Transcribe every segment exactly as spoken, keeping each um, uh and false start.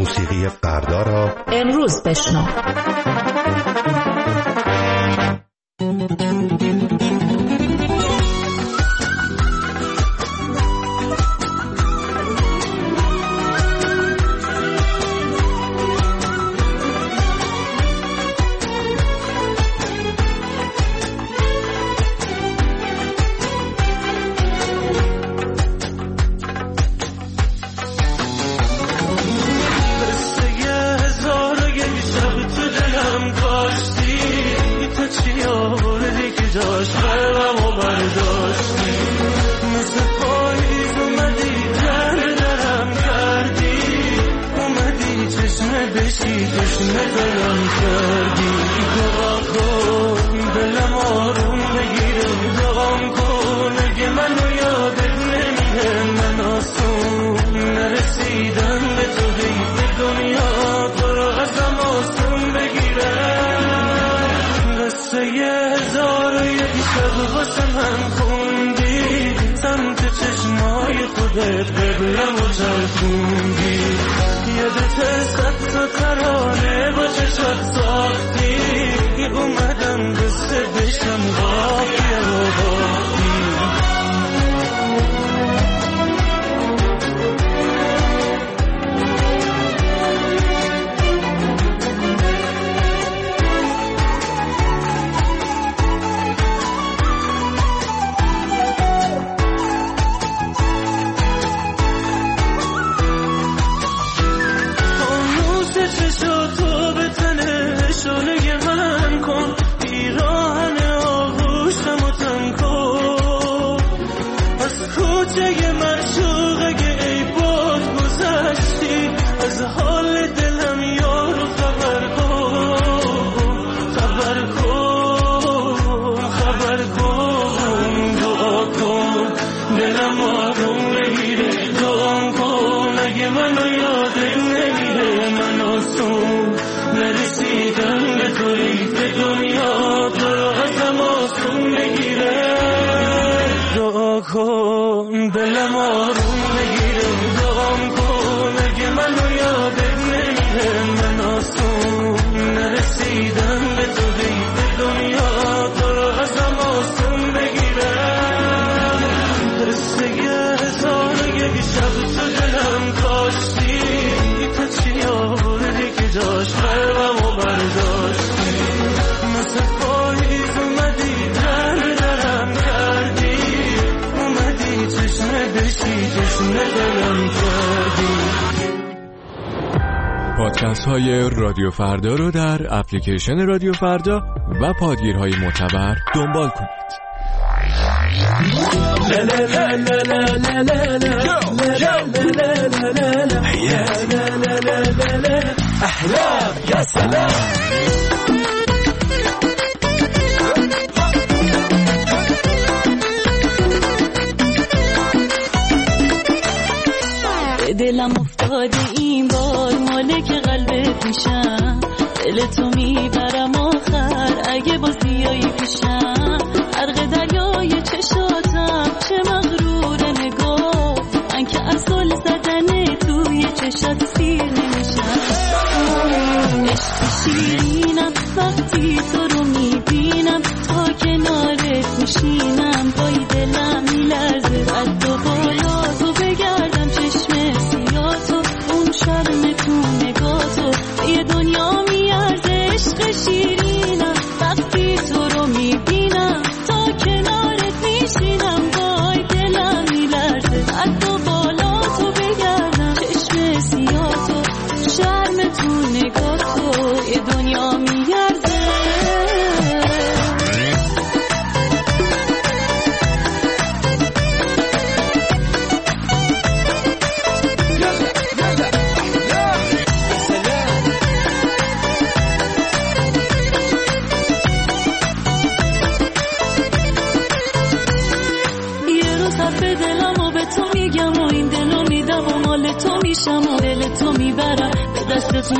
موسیقی فردا را امروز بشنو. پادکست های رادیو فردا رو در اپلیکیشن رادیو فردا و پادگیرهای معتبر دنبال کنید. احلام یا سلام. دلم افتاده این بار مالک قلبت میشم، دل تو میبرم آخر اگه با زیایی پیشم، غرق دریای چشاتم چه مغرور نگاه، من که اصل زدن توی چشات سیر نمیشم. عشق شیرینم وقتی تو رو میبینم، تا کنارت میشینم وای دلم میلرزه، از دو بالا تو بگردم چشم سیاتو، اون شرم تو نگاتو یه دنیا میارزه. عشق شیرینم وقتی تو رو میبینم، تا کنارت میشینم وای دلم میلرزه، از دو بالا تو بگردم چشم سیاتو، شرم تو نگاتو یه دنیا میارزه. تو میشم و دل تو میبرم به دست تو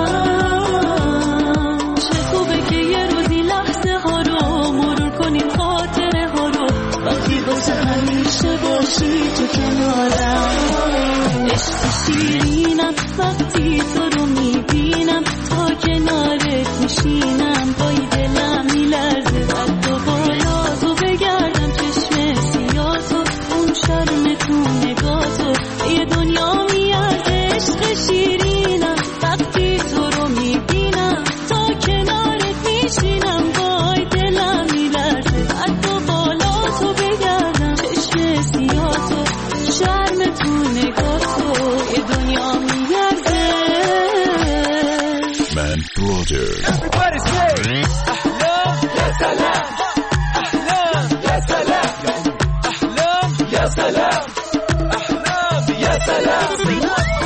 یارم. چه خوبه که یه روزی لحظه ها رو مرور کنیم، خاطره ها رو وقتی واسه همیشه همیشه باشی تو کنارم. عشق شیرینم وقتی تو رو میبینم، تا کنارت میشینم وای دلم میلرزه. قد و بالا تو بگردم چشم سیاه تو، اون شرم تو نگاه تو یه دنیا میارزه. عشق شیرینم وقتی تو رو میبینم، تا کنارت میشینم وای دلم میلرزه. قد و بالا تو بگردم چشم سیاه تو، شرم تو نگاه تو یه دنیا میارزه. من برادر Everybody say أحلام يا سلام، أحلام يا سلام، أحلام يا سلام، أحلام يا سلام.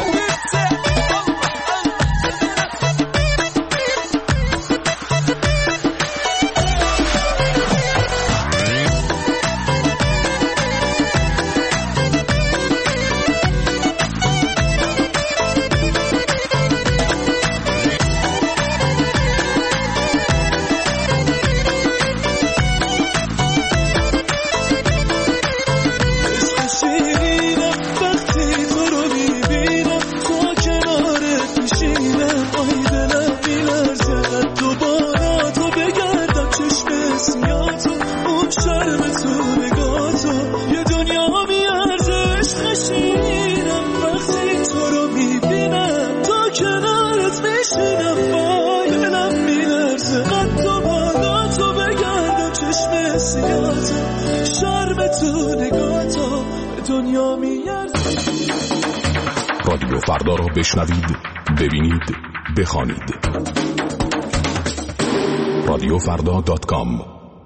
رادیو فردا را بشنوید، ببینید، بخوانید. رادیو فردا دات کام.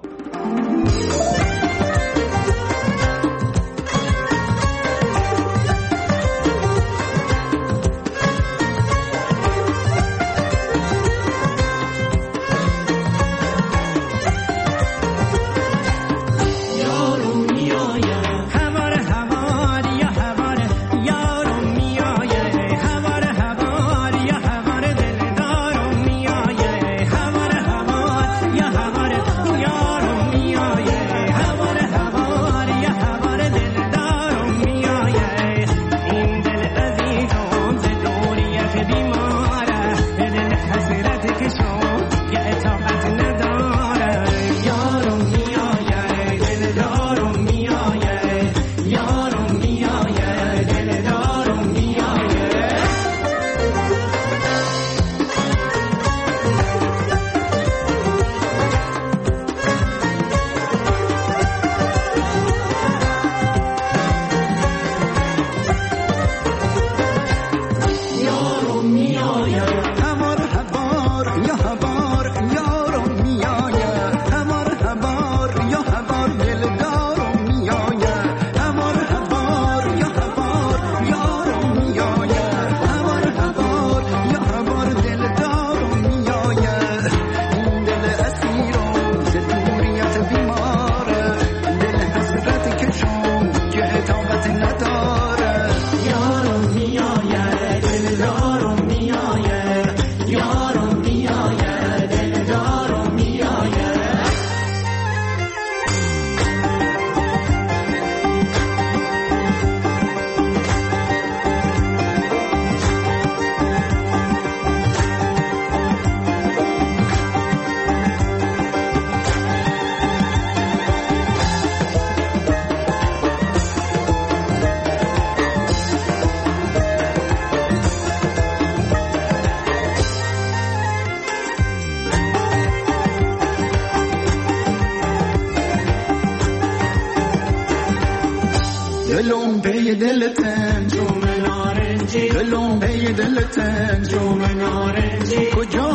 دلم پی دلتن جوم نارنجی، دلم پی دلتن جوم نارنجی، کجا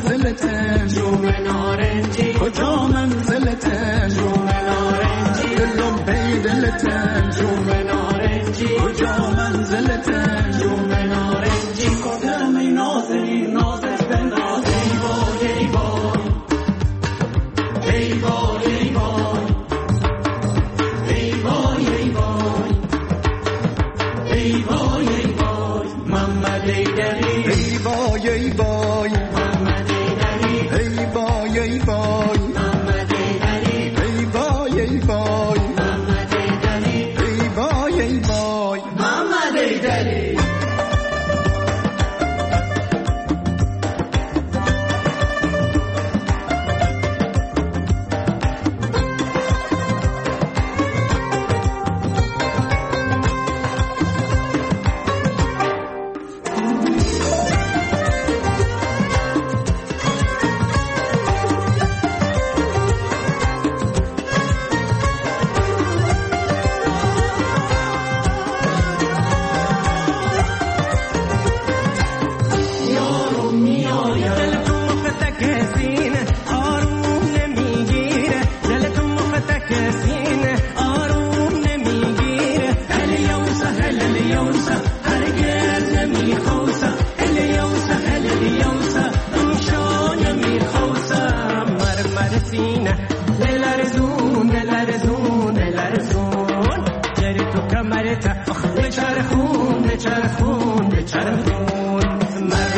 منزلتن جوم نارنجی، کجا منزلتن جوم نارنجی، دلم پی دلتن جوم نارنجی، کجا منزلتن جوم نارنجی، کدام نازنین نازش به ناز ای وای ای وای ای وای ای وای ای وای ای وای ای وای محمد ایدری ای وای ای وای محمد ایدری ای وای ای وای محمد ایدری ای وای ای وای محمد ایدری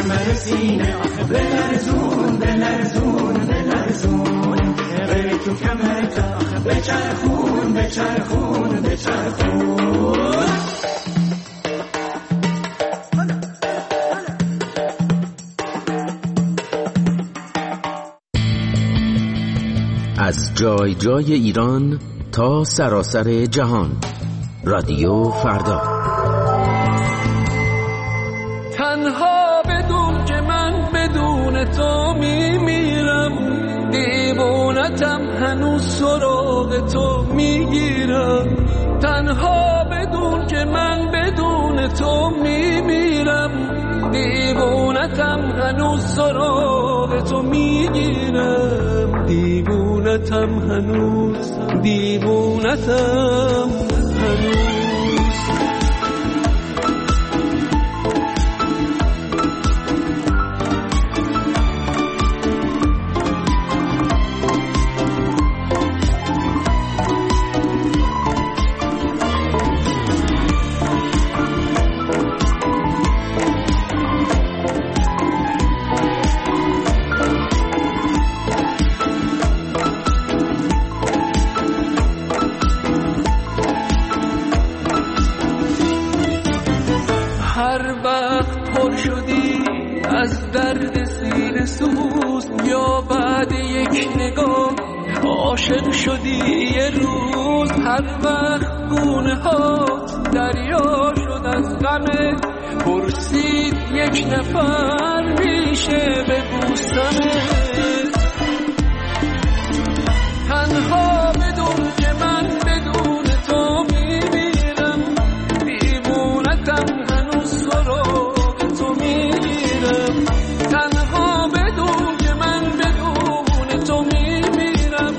کمر سینه آخه بلرزون بلرزون بلرزون بری تو کمرت آخه بچرخون بچرخون بچرخون. از جای جای ایران تا سراسر جهان، رادیو فردا. تنها بدون که من بدون تو میمیرم، دیوونتم هنوز سراغ تو میگیرم. تنها بدون که من بدون تو میمیرم، دیوونتم هنوز سراغ تو میگیرم. دیوونتم هنوز دیوونتم هنوز. هر وقت پر شدی از درد سینه سوز، یا بعد یک نگاه عاشق شدی یه روز. هر وقت گونه هات دریا شد از غمت، پرسید یک نفر میشه ببوسمت. تنها بدون که من بدون تو میمیرم، دیوونتم هنوز سراغ تو میرم. تنها بدون که من بدون تو میمیرم،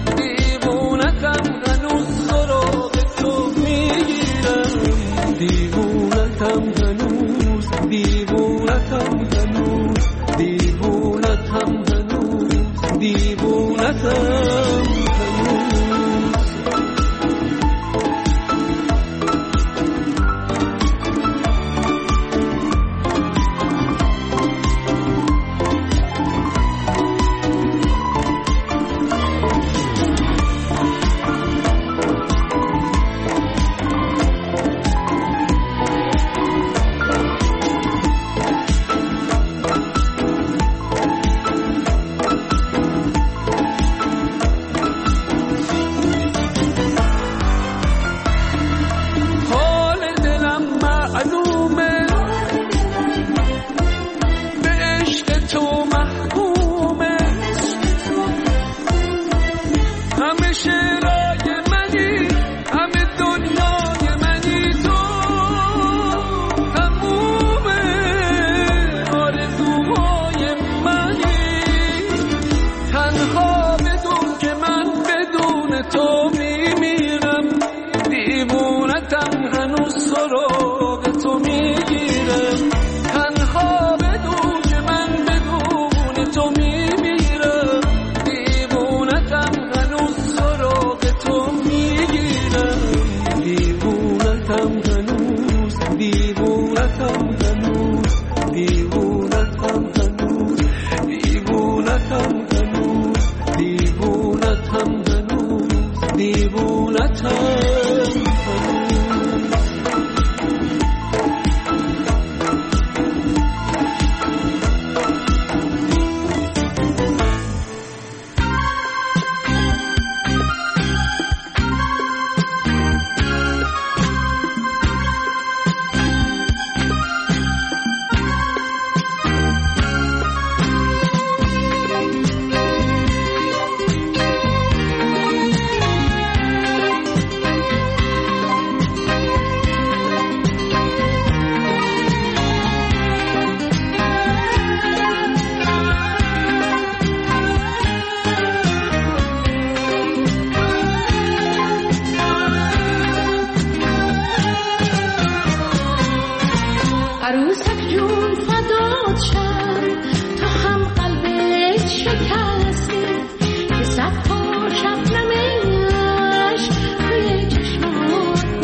دیوونتم هنوز سراغ تو میگیرم. دیوونتم هنوز دیوونتم هنوز دیوونتم هنوز دیوونتم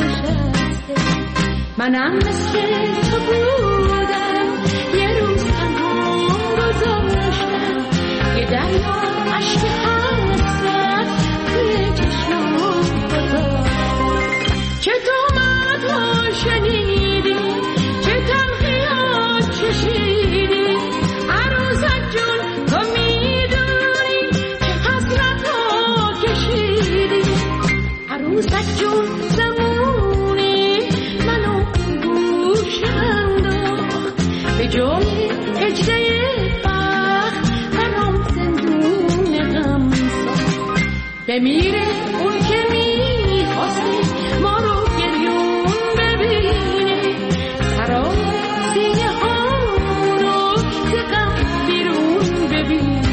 منم مثل تو بودم، یه روز هم هجله بخت برام زندون غم ساخت. بمیره اون که میخواسته ما رو گریون ببینه، سرای سینه ها رو ز غم بیرون ببینه.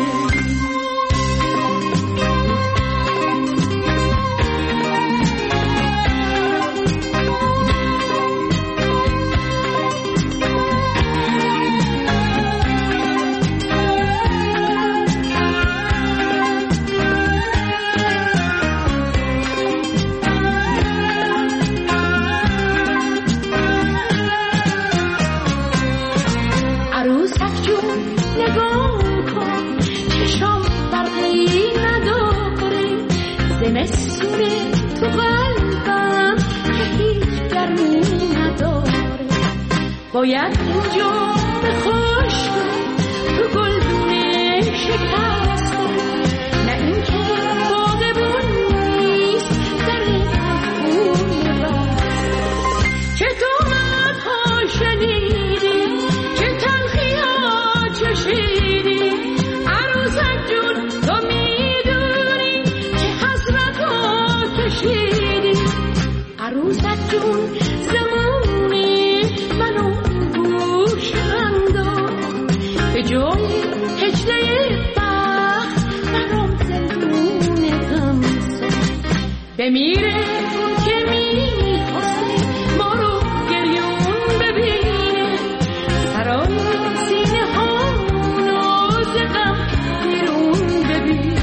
زمستونه تو قلبم که هیچ گرمی نداره، باید اینجا به خشک تو گلدونه شکسته، نه اینکه باغبون نیست در خونه بسته. چه تومت‌ها شنیدی، چه تلخی‌ها چشیدی، عروسک جون تو میدونی چه حسرت‌ها کشیدی. عروسک جون زمانی منو گوش انداز، به جای هجله بخت برام زندون غم ساخت. بمیره اون که میخواسته ما رو گریون ببینه، سرای سینه ها رو ز غم بیرون ببینه.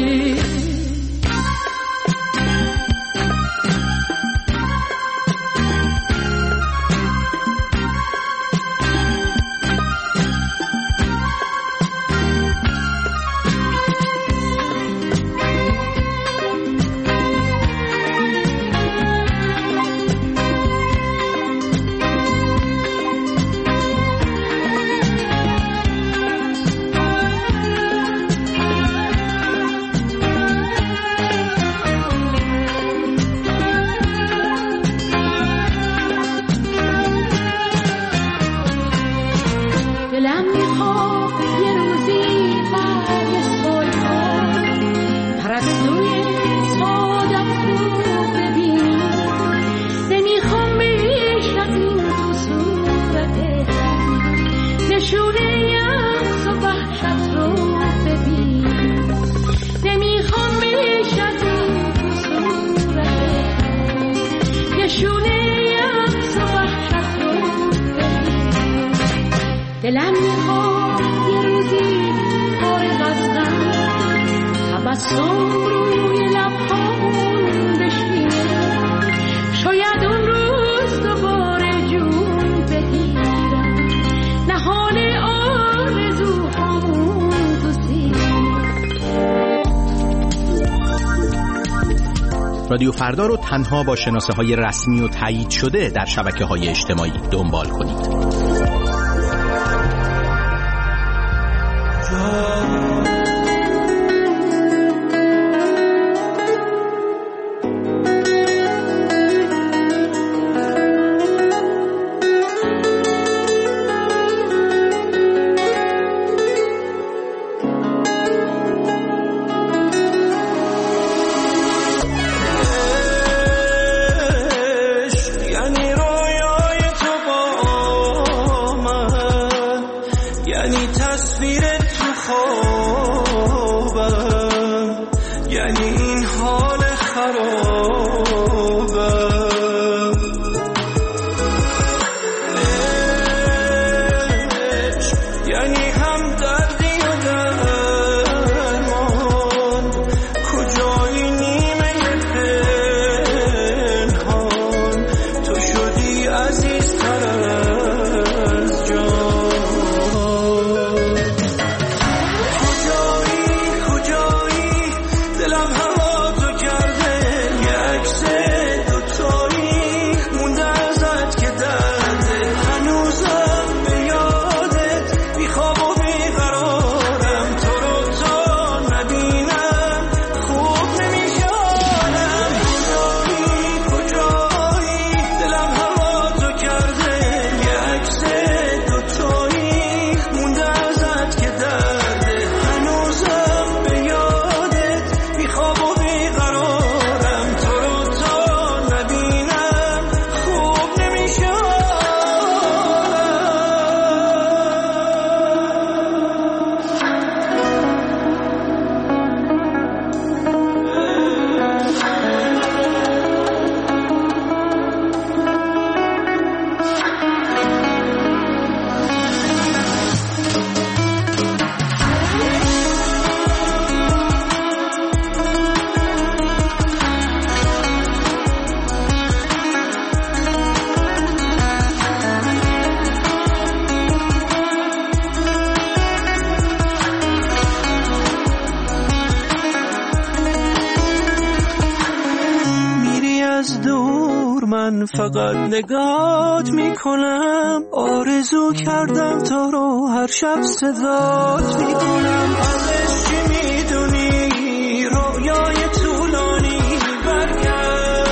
دلم میخواد یه روزی برگ سالها پرستوی سعادت رو ببینی، نمیخوام بشناسیم تو صورتت نشونه یأس و وحشت رو ببینی، نمیخوام بشناسیم تو صورتت نشونه یأس و وحشت رو ببینی. دلم میخواد یه روزی فارغ از غم تبسم روی لبهام بشینه، شاید اون روز دوباره جون بگیرم نهال آرزوهامون تو سینه. رادیو فردا رو تنها با شناسه های رسمی و تایید شده در شبکه های اجتماعی دنبال کنید. خواب و من فقط نگات میکنم، آرزو کردم تا رو هر شب صدات میکنم. ازش چی میدونی رویای طولانی برگرد،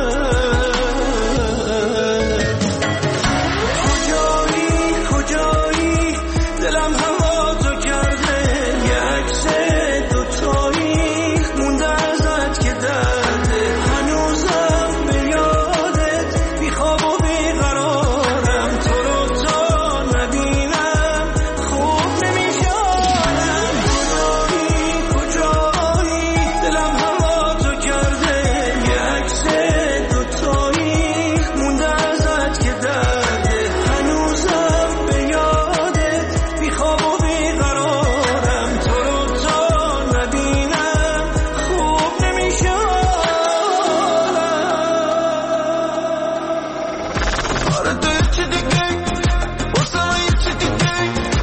کجایی کجایی دلم هوا تو کرده، یه عکس دوتایی مونده ازت که درده، هنوزم به یادت بیخواب و بیقرارم، تو رو تا نبینم خوب نمیشارم. کجایی کجایی دلم هوا تو کرده، یه عکس دوتایی مونده ازت که درده، هنوزم به یادت بیخواب و بیقرارم، تو رو تا نبینم خوب نمیشارم. آره تو یه چی دیگه واسه من یه چی دیگه،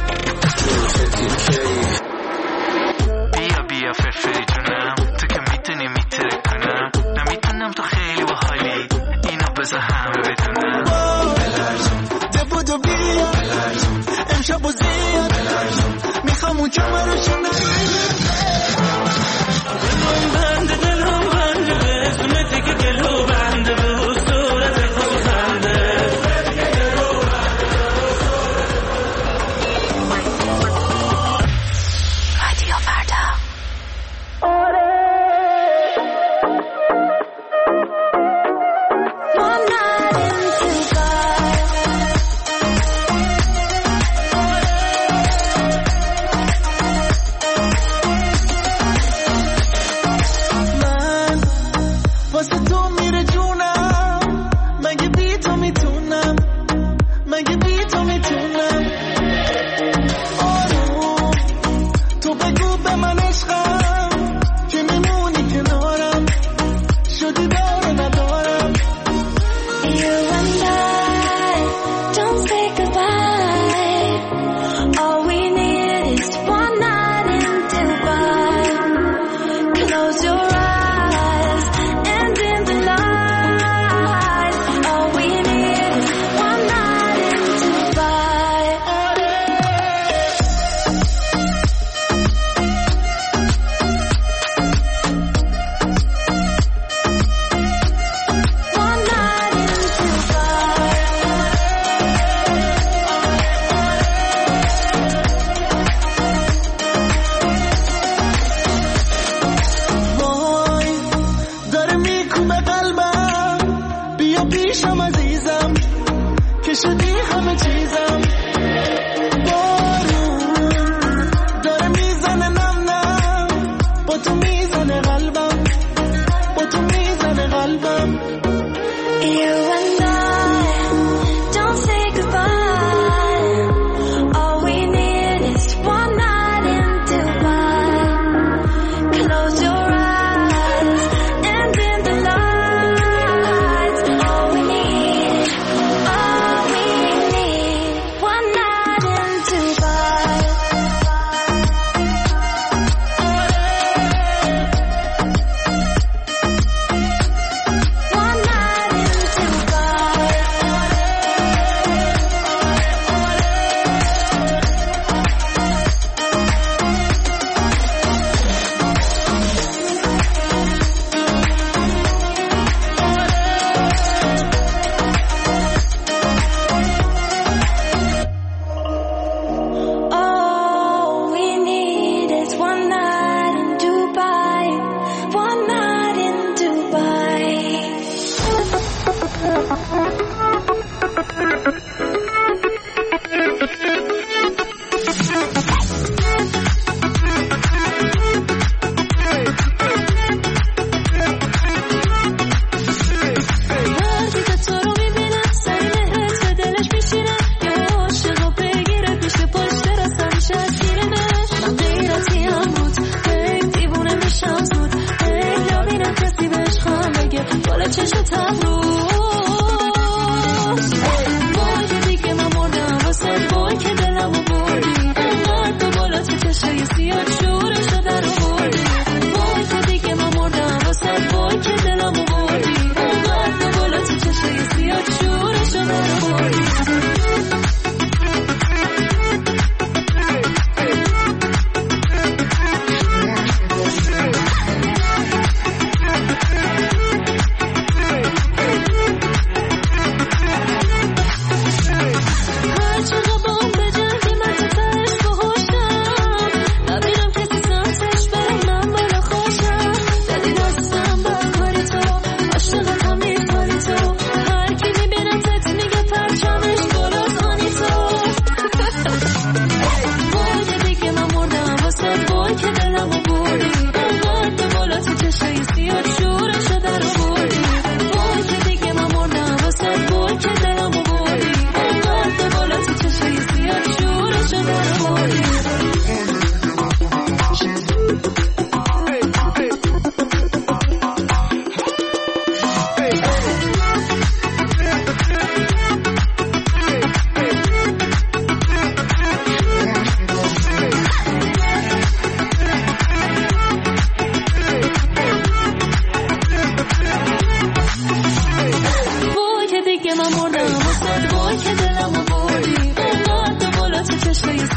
بیا بیا فرفری جونم، تو که میتونی میتره کنم، نمیتونم تو خیلی باحالی اینو بذار همه بدونم. بلرزون دبودو بیا امشب و زیاد میخوام اون جمعه رو شنم. دلم بنده دلم بنده به اسمتی که دلو بنده به صورت خوب خنده. رادیو فردا.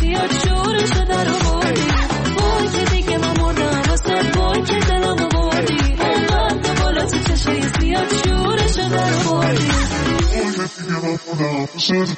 زیاد شورشو در آوردی وای که دیگه من مردم واسه وای که دلمو بردی اونقدر بالا تو چشای زیاد شورشو در آوردی وای که دیگه من مردم واسه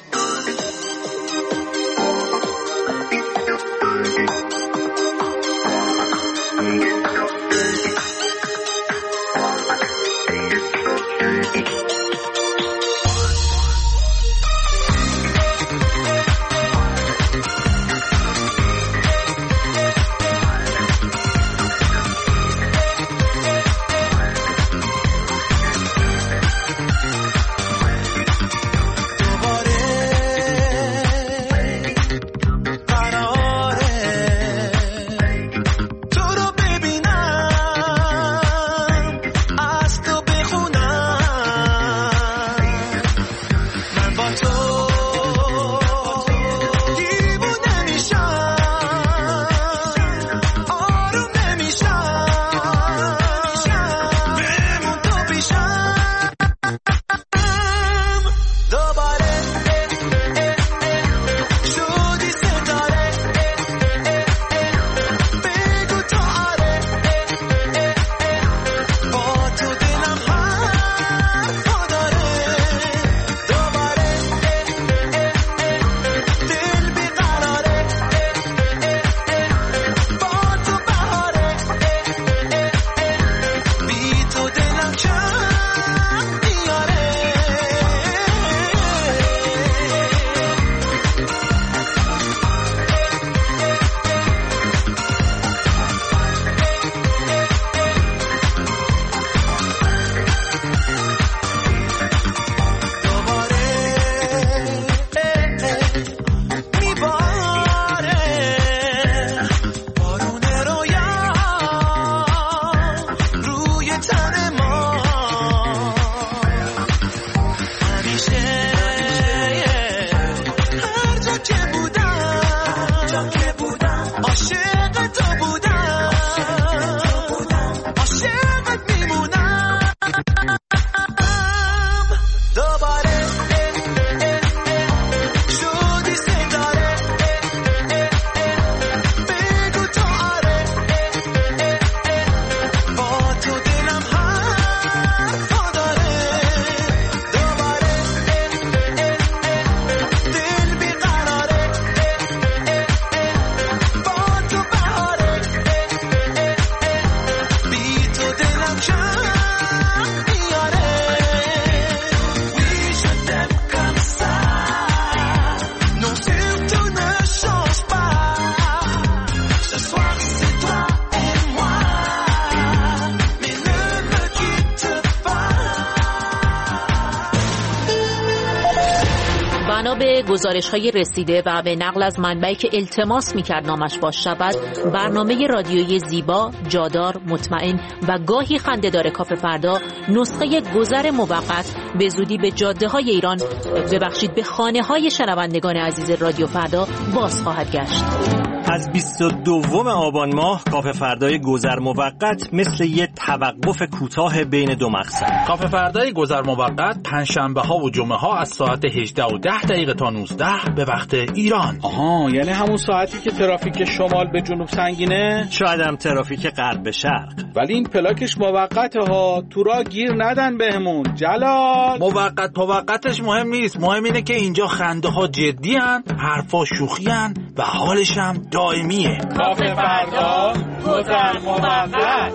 به گزارش‌های رسیده و به نقل از منبعی که التماس می‌کرد نامش باز شود، برنامه رادیویی زیبا، جادار، مطمئن و گاهی خنده‌دار کافه فردا نسخه گذر موقت به زودی به جاده‌های ایران، ببخشید به خانه‌های شنوندگان عزیز رادیو فردا باز خواهد گشت. از بیست و دوم آبان ماه کافه فردای گذر موقت مثل یه توقف کوتاه بین دو مقصد. کافه فردای گذر موقت پنجشنبه ها و جمعه ها از ساعت هجده و ده دقیقه تا نوزده به وقت ایران. آها، یعنی همون ساعتی که ترافیک شمال به جنوب سنگینه؟ شاید هم ترافیک غرب به شرق. ولی این پلاکش موقته ها، تو راه گیر ندن بهمون. جلال موقت موقتش مهم نیست، مهم اینه که اینجا خنده ها جدی هن، حرفا شوخی هن و حالش هم دائمیه. کافه فردا گذر موقت.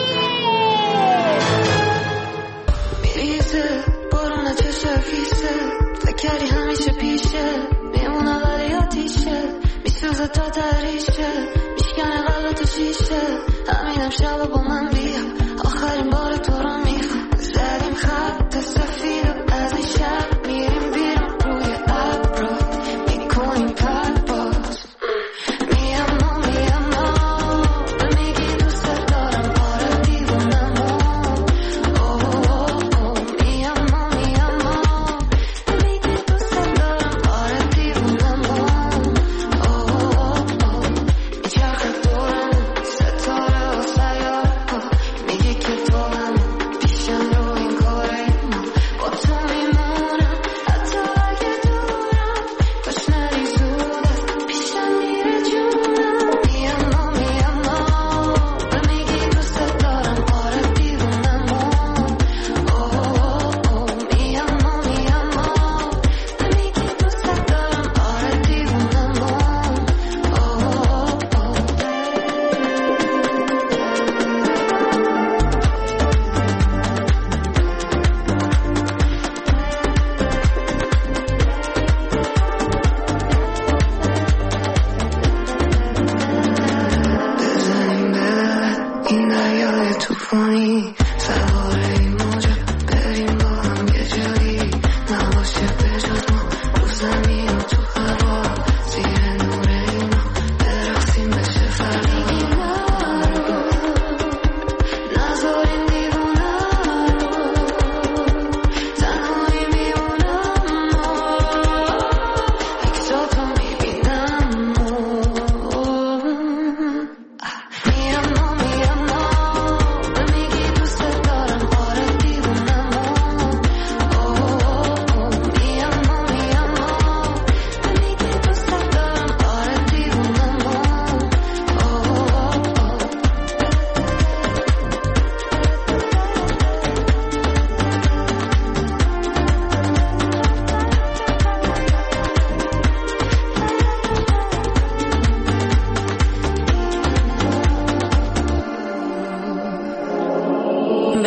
میریزه بارون چشم خیسه، فکری همیشه پیشه، میمونه ولی آتیشه، میسوزه تا دریشه، میشکنه قلب تو شیشه، همینم شب با من بیا، آخرین بار تو رو میخوام، زدیم خط سفید از این شب، میریم بیرون روی ابرو، میکنیم پرواز.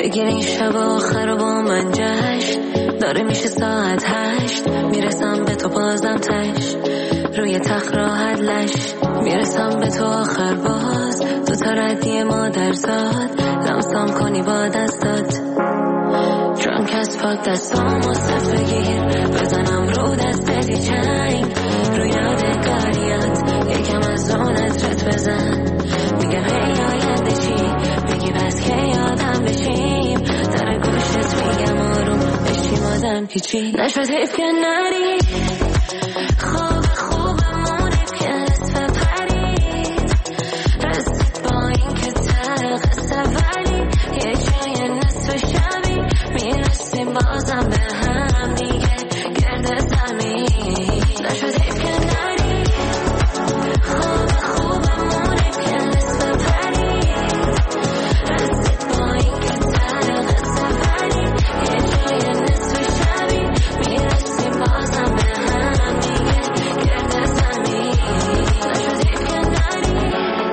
بگیر این شب آخر رو با من جشن. داره میشه ساعت هشت، میرسم به تو بازم تش، روی تخت راحت لش، میرسم به تو آخر باز، تو تا ردی مادر زاد، لمسم کنی با دستات. Drunk as fuck دستامو صف بگیر، بزنم رو دست دی چنگ، روی یادگاریات یکم از اون ازرت بزن. میگم هی آینده چی، میگی بس که یادم بشیم، در گوشت میگم آروم بشیم آدم هیچی نشد. حیف که نری خوب خوبمونه که نصف پرید، رسید با این که تر قصه ولی یه جای نصف شبی میرسیم بازم به هم دیگه گرد زمین. نشد حیف که نری خوب خوبمونه که نصف پرید، رسید با این که تر قصه ولی یه جای نصف شبی میرسیم بازم به هم دیگه گرد زمین. نشد حیف که نری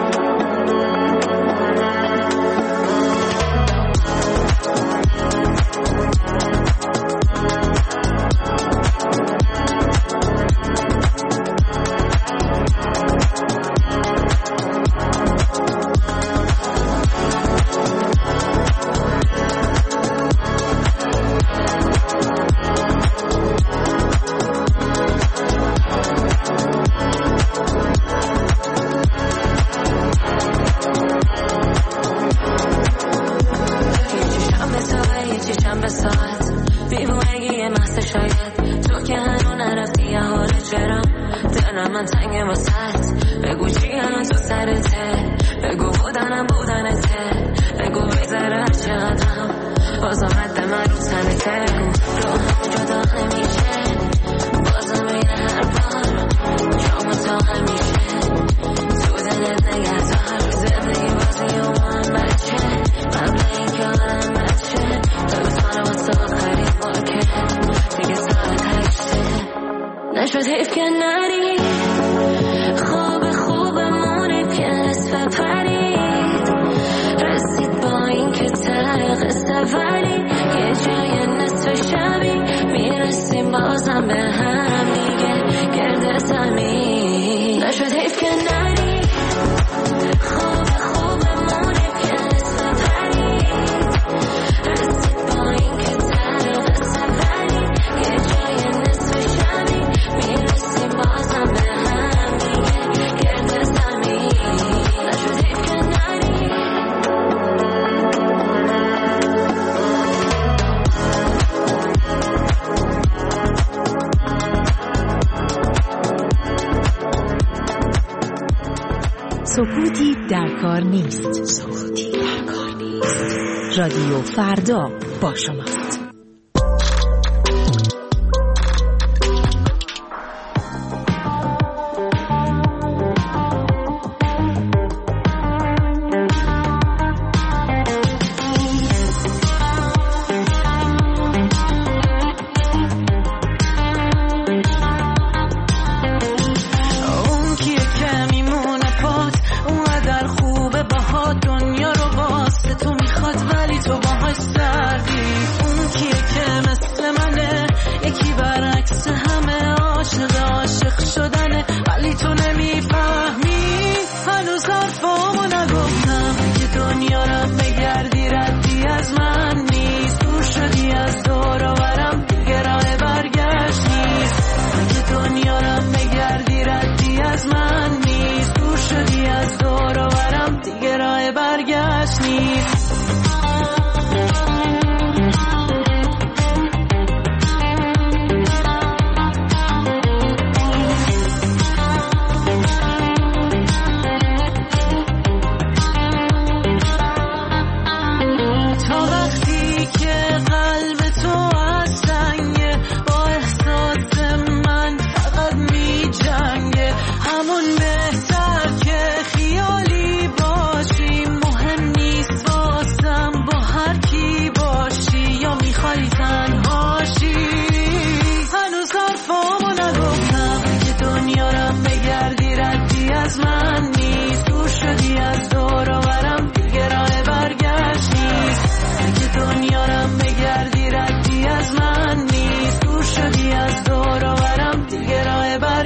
سکوتی در کار نیست. سکوتی در کار نیست. رادیو فردا با شماست.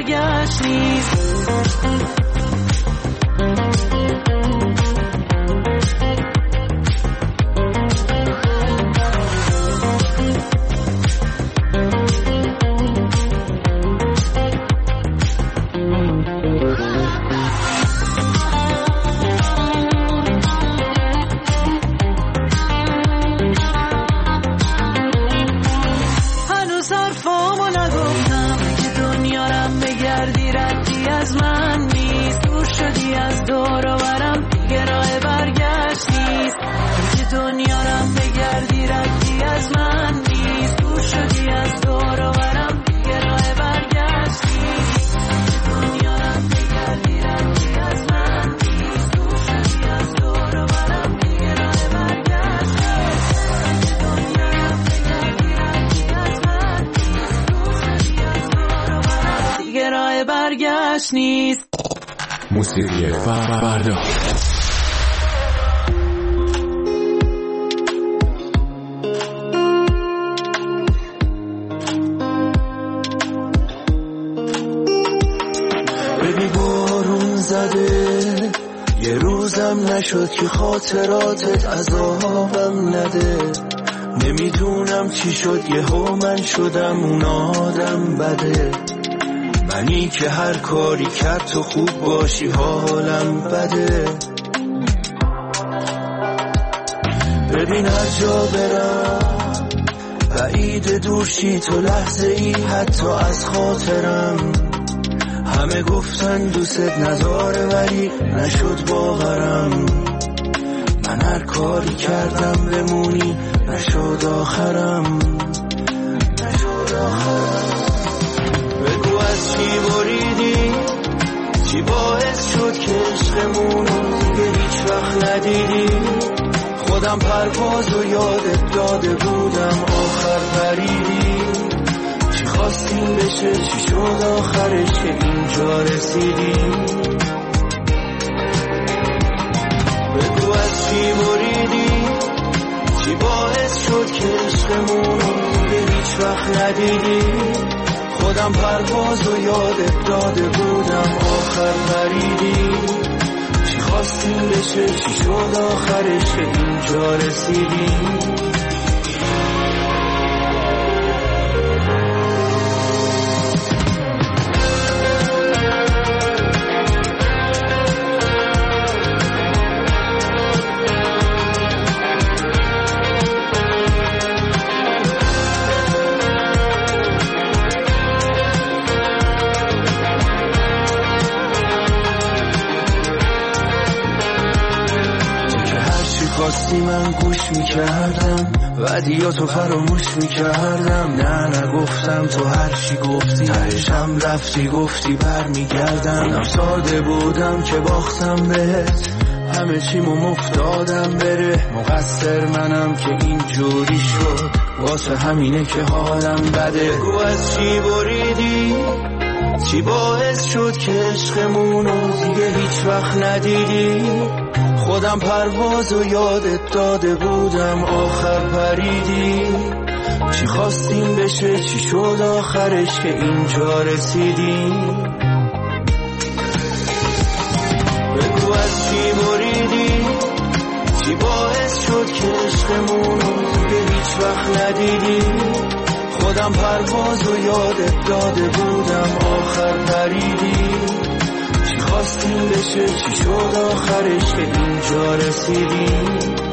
برگشت نیست. نیست. موسیقی فردا. ببی بارون زده یه روزم نشد که خاطراتت عذابم نده. نمیدونم چی شد یهو من شدم اون آدم بده. منی که هر کاری کرد تو خوب باشی حالم بده. ببین هر جا برم بعید دورشی تو لحظه ای حتی از خاطرم. همه گفتن دوست نداره ولی نشد باورم. من هر کاری کردم بمونی نشد آخرم. نشد آخرم. بگو از چی بریدی چی باعث شد که عشقمونو دیگه هیچ وقت ندیدی. خودم پرواز و یادت داده بودم آخر پریدی. چی خواستیم بشه چی شد آخرش که اینجا رسیدی. بگو از چی بریدی چی باعث شد که عشقمونو دیگه هیچ وقت ندیدی. خودم پرواز و یادت داده بودم آخر پریدی. چی خواستیم بشه چی شد آخرش که اینجا رسیدی. خواستی من گوش میکردم ودیاتو فراموش میکردم. نه نگفتم تو هر چی گفتی تهشم رفتی گفتی بر میگردم. ساده بودم که باختم بهت همه چیمو مفتادم بره. مقصر منم که اینجوری شد واسه همینه که حالم بده. بگو از چی بریدی چی باعث شد که عشقمونو دیگه هیچ وقت ندیدی. خودم پرواز و یادت داده بودم آخر پریدی. چی خواستیم بشه چی شد آخرش که اینجا رسیدی. بگو از چی بریدی چی باعث شد که عشقمونو دیگه هیچ وقت ندیدی. خودم پرواز و یادت داده بودم آخر پریدی. چی خواستیم بشه چی شد آخرش که اینجا رسیدی.